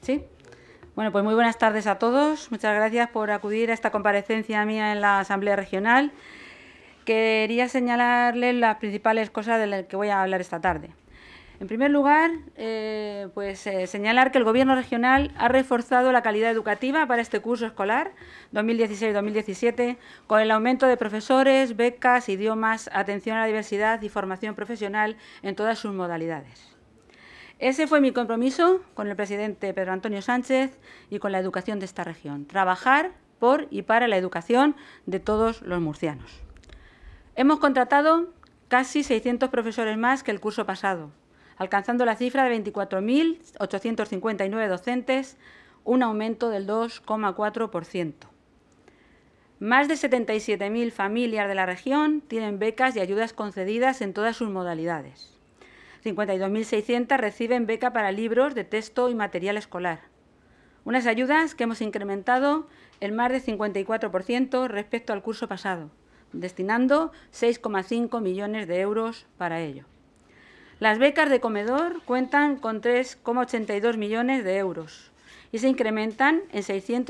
¿Sí? Bueno, pues muy buenas tardes a todos. Muchas gracias por acudir a esta comparecencia mía en la Asamblea Regional. Quería señalarles las principales cosas de las que voy a hablar esta tarde. En primer lugar, señalar que el Gobierno regional ha reforzado la calidad educativa para este curso escolar 2016-2017 con el aumento de profesores, becas, idiomas, atención a la diversidad y formación profesional en todas sus modalidades. Ese fue mi compromiso con el presidente Pedro Antonio Sánchez y con la educación de esta región. Trabajar por y para la educación de todos los murcianos. Hemos contratado casi 600 profesores más que el curso pasado, alcanzando la cifra de 24.859 docentes, un aumento del 2,4%. Más de 77.000 familias de la región tienen becas y ayudas concedidas en todas sus modalidades. 52.600 reciben beca para libros de texto y material escolar. Unas ayudas que hemos incrementado en más de 54% respecto al curso pasado, destinando 6,5 millones de euros para ello. Las becas de comedor cuentan con 3,82 millones de euros y se incrementan en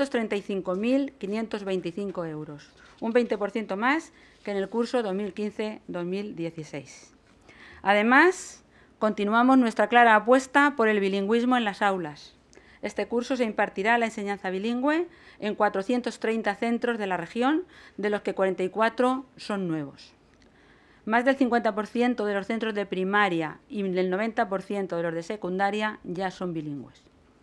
635.525 euros, un 20% más que en el curso 2015-2016. Además, continuamos nuestra clara apuesta por el bilingüismo en las aulas. Este curso se impartirá la enseñanza bilingüe en 430 centros de la región, de los que 44 son nuevos. Más del 50% de los centros de primaria y el 90% de los de secundaria ya son bilingües.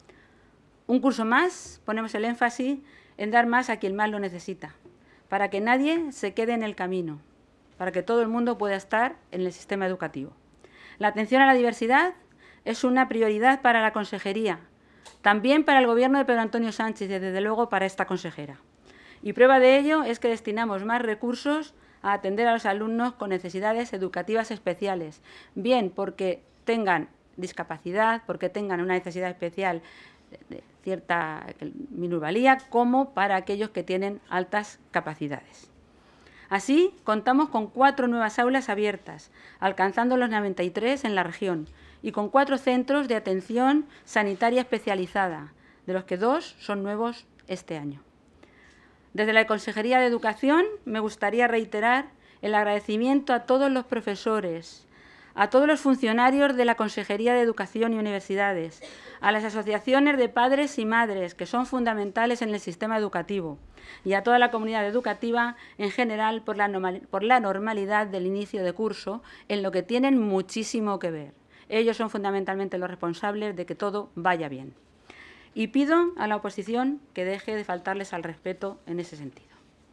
Un curso más, ponemos el énfasis en dar más a quien más lo necesita, para que nadie se quede en el camino, para que todo el mundo pueda estar en el sistema educativo. La atención a la diversidad es una prioridad para la consejería, también para el Gobierno de Pedro Antonio Sánchez y, desde luego, para esta consejera. Y prueba de ello es que destinamos más recursos a atender a los alumnos con necesidades educativas especiales, bien porque tengan discapacidad, porque tengan una necesidad especial de cierta minusvalía, como para aquellos que tienen altas capacidades. Así, contamos con 4 nuevas aulas abiertas, alcanzando los 93 en la región, y con 4 centros de atención sanitaria especializada, de los que 2 son nuevos este año. Desde la Consejería de Educación me gustaría reiterar el agradecimiento a todos los profesores, a todos los funcionarios de la Consejería de Educación y Universidades, a las asociaciones de padres y madres, que son fundamentales en el sistema educativo, y a toda la comunidad educativa en general por la normalidad del inicio de curso, en lo que tienen muchísimo que ver. Ellos son fundamentalmente los responsables de que todo vaya bien. Y pido a la oposición que deje de faltarles al respeto en ese sentido.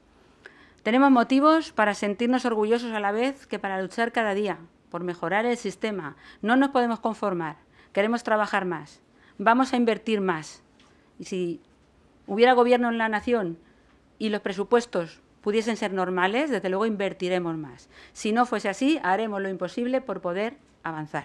Tenemos motivos para sentirnos orgullosos a la vez que para luchar cada día por mejorar el sistema. No nos podemos conformar, queremos trabajar más, vamos a invertir más. Y si hubiera gobierno en la nación y los presupuestos pudiesen ser normales, desde luego invertiremos más. Si no fuese así, haremos lo imposible por poder avanzar.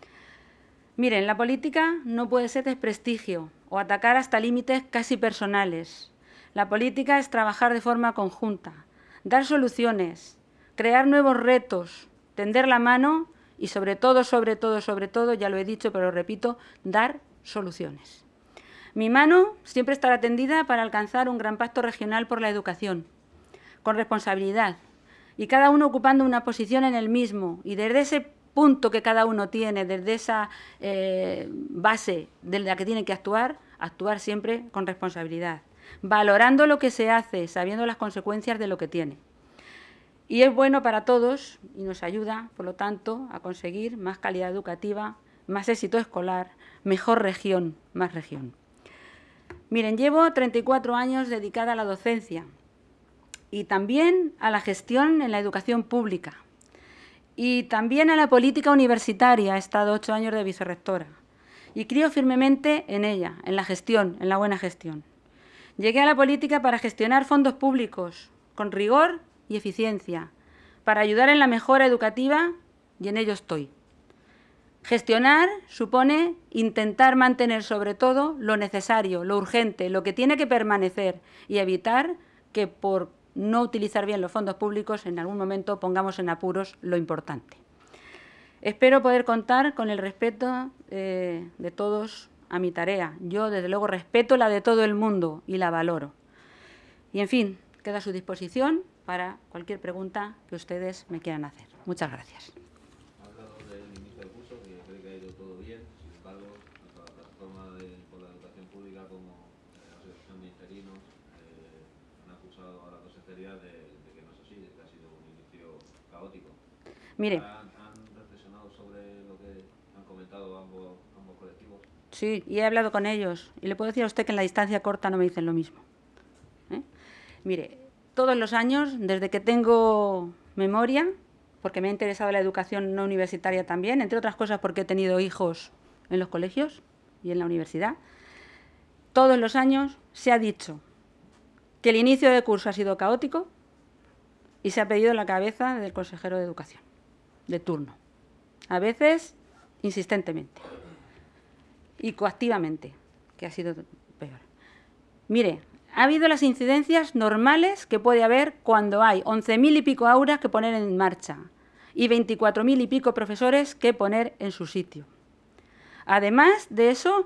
Miren, la política no puede ser desprestigio o atacar hasta límites casi personales. La política es trabajar de forma conjunta, dar soluciones, crear nuevos retos, tender la mano y sobre todo, ya lo he dicho pero lo repito, dar soluciones. Mi mano siempre estará tendida para alcanzar un gran pacto regional por la educación, con responsabilidad, y cada uno ocupando una posición en el mismo, y desde ese punto que cada uno tiene, desde esa base de la que tiene que actuar siempre con responsabilidad, valorando lo que se hace, sabiendo las consecuencias de lo que tiene. Y es bueno para todos y nos ayuda, por lo tanto, a conseguir más calidad educativa, más éxito escolar, mejor región, más región. Miren, llevo 34 años dedicada a la docencia y también a la gestión en la educación pública y también a la política universitaria. He estado 8 años de vicerrectora y creo firmemente en ella, en la gestión, en la buena gestión. Llegué a la política para gestionar fondos públicos con rigor y eficiencia, para ayudar en la mejora educativa, y en ello estoy. Gestionar supone intentar mantener sobre todo lo necesario, lo urgente, lo que tiene que permanecer, y evitar que por no utilizar bien los fondos públicos en algún momento pongamos en apuros lo importante. Espero poder contar con el respeto de todos a mi tarea. Yo, desde luego, respeto la de todo el mundo y la valoro. Y, en fin, queda a su disposición para cualquier pregunta que ustedes me quieran hacer. Muchas gracias. Ha hablado del inicio del curso, que cree que ha ido todo bien. Sin embargo, tanto la plataforma por la educación pública como la asociación de interinos han acusado a la consejería de que no es así, de que ha sido un inicio caótico. Mire. ¿Han reflexionado sobre lo que han comentado ambos colectivos? Sí, y he hablado con ellos. Y le puedo decir a usted que en la distancia corta no me dicen lo mismo. Mire, todos los años, desde que tengo memoria, porque me ha interesado la educación no universitaria también, entre otras cosas porque he tenido hijos en los colegios y en la universidad, todos los años se ha dicho que el inicio de curso ha sido caótico y se ha pedido la cabeza del consejero de educación, de turno. A veces, insistentemente y coactivamente, que ha sido peor. Mire, ha habido las incidencias normales que puede haber cuando hay 11.000 y pico aulas que poner en marcha y 24.000 y pico profesores que poner en su sitio. Además de eso,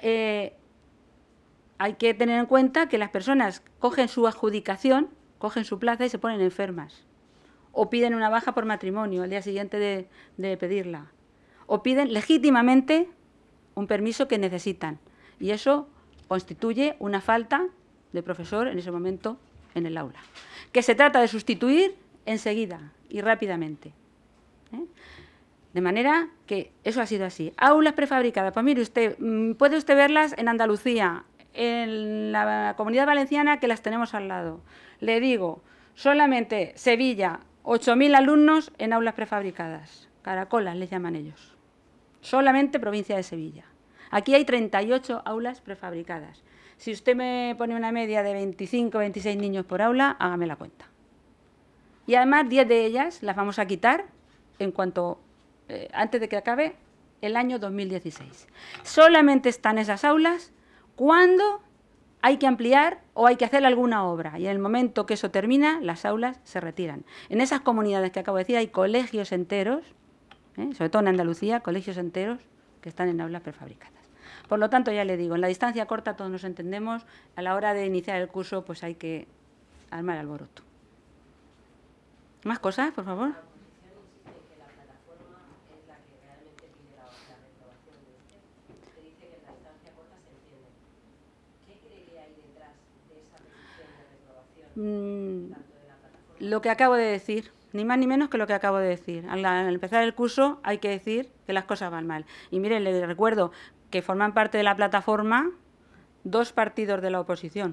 hay que tener en cuenta que las personas cogen su adjudicación, cogen su plaza y se ponen enfermas. O piden una baja por matrimonio al día siguiente de pedirla. O piden legítimamente un permiso que necesitan. Y eso constituye una falta de profesor en ese momento en el aula, que se trata de sustituir enseguida y rápidamente. De manera que eso ha sido así. Aulas prefabricadas, pues mire usted, puede usted verlas en Andalucía, en la Comunidad Valenciana, que las tenemos al lado. Le digo, solamente Sevilla, 8.000 alumnos en aulas prefabricadas, caracolas les llaman ellos. Solamente provincia de Sevilla. Aquí hay 38 aulas prefabricadas. Si usted me pone una media de 25 o 26 niños por aula, hágame la cuenta. Y además 10 de ellas las vamos a quitar en cuanto antes de que acabe el año 2016. Solamente están esas aulas cuando hay que ampliar o hay que hacer alguna obra. Y en el momento que eso termina, las aulas se retiran. En esas comunidades que acabo de decir hay colegios enteros, sobre todo en Andalucía, colegios enteros que están en aulas prefabricadas. Por lo tanto, ya le digo, en la distancia corta todos nos entendemos, a la hora de iniciar el curso pues hay que armar alboroto. ¿Más cosas, por favor? La oposición insiste que la plataforma es la que realmente pide la reprobación de usted. Usted dice que en la distancia corta se entiende. ¿Qué cree que hay detrás de esa petición de reprobación tanto de la plataforma? Lo que acabo de decir. Ni más ni menos que lo que acabo de decir. Al empezar el curso hay que decir que las cosas van mal. Y miren, les recuerdo que forman parte de la plataforma 2 partidos de la oposición.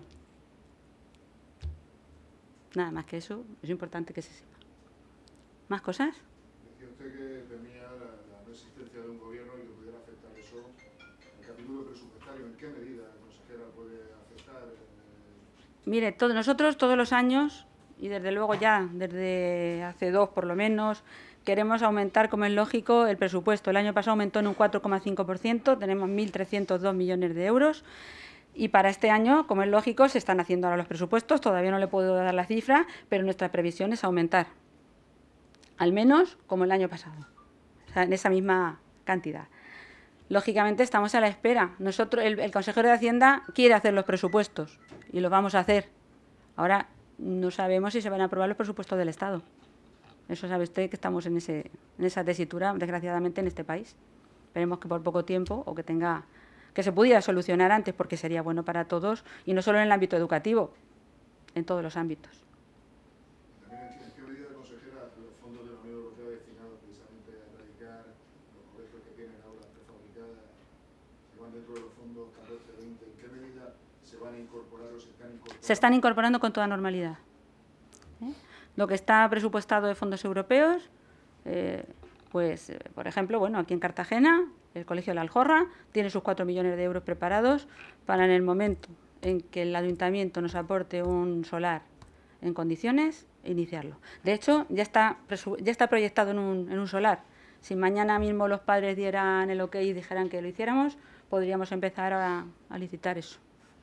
Nada más que eso, es importante que se sepa. ¿Más cosas? Decía usted que temía la no existencia de un gobierno y que pudiera afectar eso en el capítulo presupuestario. ¿En qué medida, consejera, puede afectar? Mire, nosotros todos los años, y desde luego ya desde hace 2 por lo menos, queremos aumentar, como es lógico, el presupuesto. El año pasado aumentó en un 4,5%, tenemos 1.302 millones de euros. Y para este año, como es lógico, se están haciendo ahora los presupuestos. Todavía no le puedo dar la cifra, pero nuestra previsión es aumentar. Al menos como el año pasado, o sea, en esa misma cantidad. Lógicamente estamos a la espera. Nosotros, el consejero de Hacienda quiere hacer los presupuestos y los vamos a hacer. Ahora no sabemos si se van a aprobar los presupuestos del Estado. Eso sabe usted que estamos en esa tesitura, desgraciadamente, en este país. Esperemos que por poco tiempo o que se pudiera solucionar antes, porque sería bueno para todos, y no solo en el ámbito educativo, en todos los ámbitos. También, ¿en qué medida, consejera, los fondos de la Unión Europea destinados precisamente a erradicar los colegios que tienen aulas prefabricadas, que van dentro de los fondos 14-20, ¿en qué medida se van a incorporar o se están incorporando? Se están incorporando con toda normalidad. Lo que está presupuestado de fondos europeos, pues, por ejemplo, bueno, aquí en Cartagena, el Colegio de la Aljorra tiene sus 4 millones de euros preparados para en el momento en que el ayuntamiento nos aporte un solar en condiciones, iniciarlo. De hecho, ya está proyectado en un solar. Si mañana mismo los padres dieran el ok y dijeran que lo hiciéramos, podríamos empezar a licitar eso.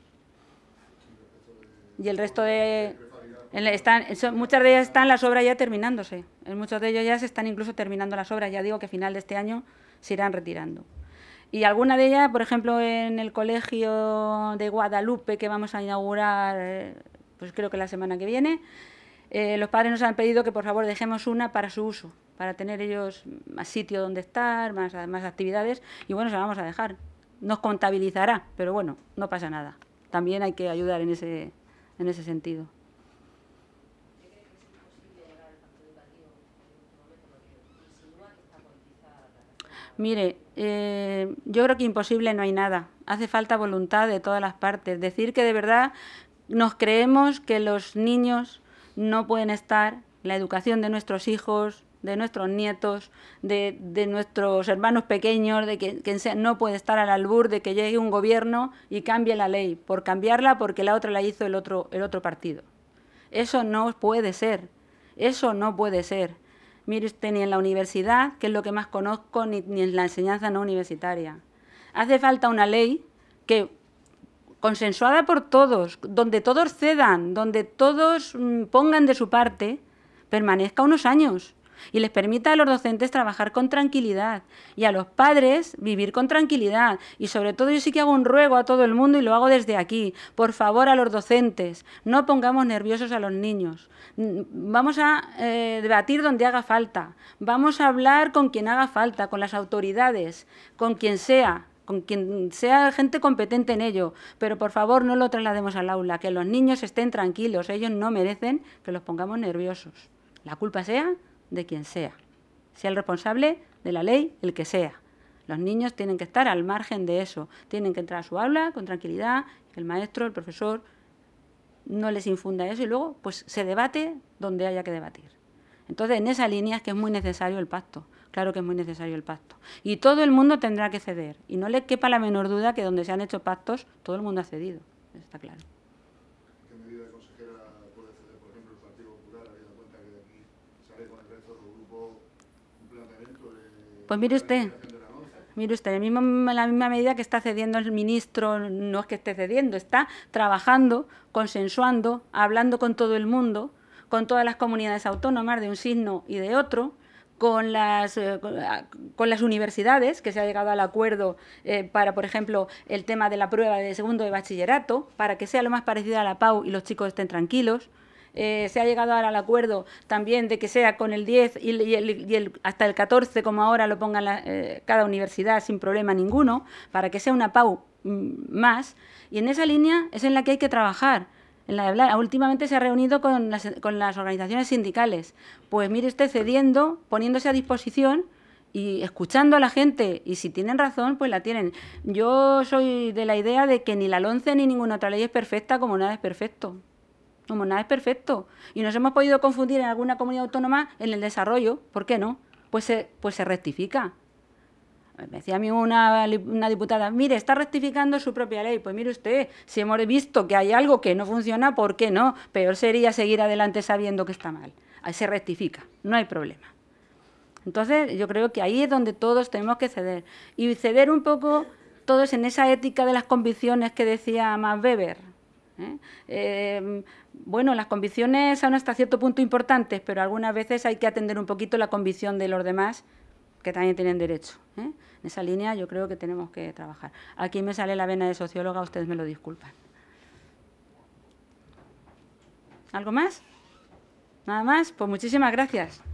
Y el resto de... muchas de ellas están las obras ya terminándose. En muchos de ellos ya se están incluso terminando las obras. Ya digo que a final de este año se irán retirando. Y alguna de ellas, por ejemplo, en el colegio de Guadalupe, que vamos a inaugurar, pues creo que la semana que viene, los padres nos han pedido que por favor dejemos una para su uso, para tener ellos más sitio donde estar, más actividades, y bueno, se la vamos a dejar. Nos contabilizará, pero bueno, no pasa nada. También hay que ayudar en ese sentido. Mire, yo creo que imposible no hay nada. Hace falta voluntad de todas las partes. Decir que de verdad nos creemos que los niños no pueden estar, la educación de nuestros hijos, de nuestros nietos, de nuestros hermanos pequeños, de quien sea, no puede estar al albur de que llegue un gobierno y cambie la ley, por cambiarla porque la otra la hizo el otro partido. Eso no puede ser, eso no puede ser. Mire usted, ni en la universidad, que es lo que más conozco, ni en la enseñanza no universitaria. Hace falta una ley que, consensuada por todos, donde todos cedan, donde todos pongan de su parte, permanezca unos años y les permita a los docentes trabajar con tranquilidad y a los padres vivir con tranquilidad. Y sobre todo yo sí que hago un ruego a todo el mundo y lo hago desde aquí. Por favor, a los docentes, no pongamos nerviosos a los niños. Vamos a debatir donde haga falta. Vamos a hablar con quien haga falta, con las autoridades, con quien sea gente competente en ello, pero por favor no lo traslademos al aula, que los niños estén tranquilos, ellos no merecen que los pongamos nerviosos. La culpa sea de quien sea el responsable de la ley, el que sea. Los niños tienen que estar al margen de eso, tienen que entrar a su aula con tranquilidad, el maestro, el profesor, no les infunda eso y luego pues se debate donde haya que debatir. Entonces, en esa línea es que es muy necesario el pacto. Claro que es muy necesario el pacto. Y todo el mundo tendrá que ceder. Y no le quepa la menor duda que donde se han hecho pactos, todo el mundo ha cedido. Está claro. ¿Qué medida, consejera, puede ceder, por ejemplo, el Partido Popular, habiendo en cuenta que de aquí sale con el resto del grupo un planteamiento de... Pues mire usted, la misma medida que está cediendo el ministro, no es que esté cediendo, está trabajando, consensuando, hablando con todo el mundo, con todas las comunidades autónomas de un signo y de otro, con las universidades, que se ha llegado al acuerdo para, por ejemplo, el tema de la prueba de segundo de bachillerato, para que sea lo más parecida a la PAU y los chicos estén tranquilos. Se ha llegado ahora al acuerdo también de que sea con el 10 y hasta el 14, como ahora lo pongan cada universidad sin problema ninguno, para que sea una PAU más. Y en esa línea es en la que hay que trabajar. Últimamente se ha reunido con las organizaciones sindicales. Pues mire usted, cediendo, poniéndose a disposición y escuchando a la gente, y si tienen razón, pues la tienen. Yo soy de la idea de que ni la LOMCE ni ninguna otra ley es perfecta, como nada es perfecto. Como nada es perfecto. Y nos hemos podido confundir en alguna comunidad autónoma en el desarrollo. ¿Por qué no? Pues se rectifica. Me decía a mí una diputada, mire, está rectificando su propia ley. Pues mire usted, si hemos visto que hay algo que no funciona, ¿por qué no? Peor sería seguir adelante sabiendo que está mal. Ahí se rectifica, no hay problema. Entonces, yo creo que ahí es donde todos tenemos que ceder. Y ceder un poco todos en esa ética de las convicciones que decía Max Weber. Bueno, las convicciones son hasta cierto punto importantes, pero algunas veces hay que atender un poquito la convicción de los demás, que también tienen derecho. En esa línea yo creo que tenemos que trabajar. Aquí me sale la vena de socióloga, ustedes me lo disculpan. ¿Algo más? ¿Nada más? Pues muchísimas gracias.